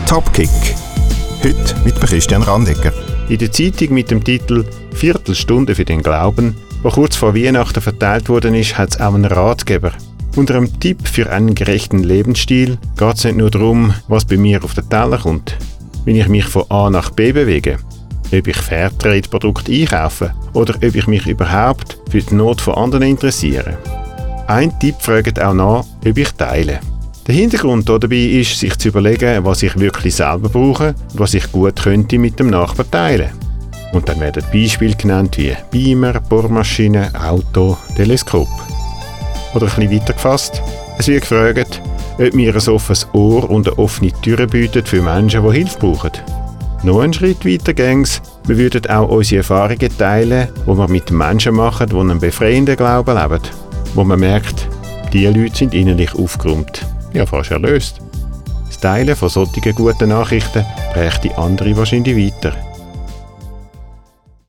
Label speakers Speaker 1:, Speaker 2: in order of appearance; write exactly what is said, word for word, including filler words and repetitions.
Speaker 1: Topkick. Heute mit Christian Randegger.
Speaker 2: In der Zeitung mit dem Titel «Viertelstunde für den Glauben», der kurz vor Weihnachten verteilt worden ist, hat es auch einen Ratgeber. Unter einem Tipp für einen gerechten Lebensstil geht es nicht nur darum, was bei mir auf den Teller kommt, wenn ich mich von A nach B bewege, ob ich Fairtrade-Produkte einkaufe oder ob ich mich überhaupt für die Not von anderen interessiere. Ein Tipp fragt auch nach, ob ich teile. Der Hintergrund dabei ist, sich zu überlegen, was ich wirklich selber brauche und was ich gut könnte mit dem Nachbarn teilen. Und dann werden Beispiele genannt wie Beamer, Bohrmaschine, Auto, Teleskop. Oder ein bisschen weiter gefasst, es wird gefragt, ob wir ein offenes Ohr und eine offene Tür bieten für Menschen, die Hilfe brauchen. Noch einen Schritt weiter ging's, wir würden auch unsere Erfahrungen teilen, die wir mit Menschen machen, die einen befreienden Glauben leben. Wo man merkt, diese Leute sind innerlich aufgeräumt, ja fast erlöst. Das Teilen von solchen guten Nachrichten prägt die andere wahrscheinlich weiter.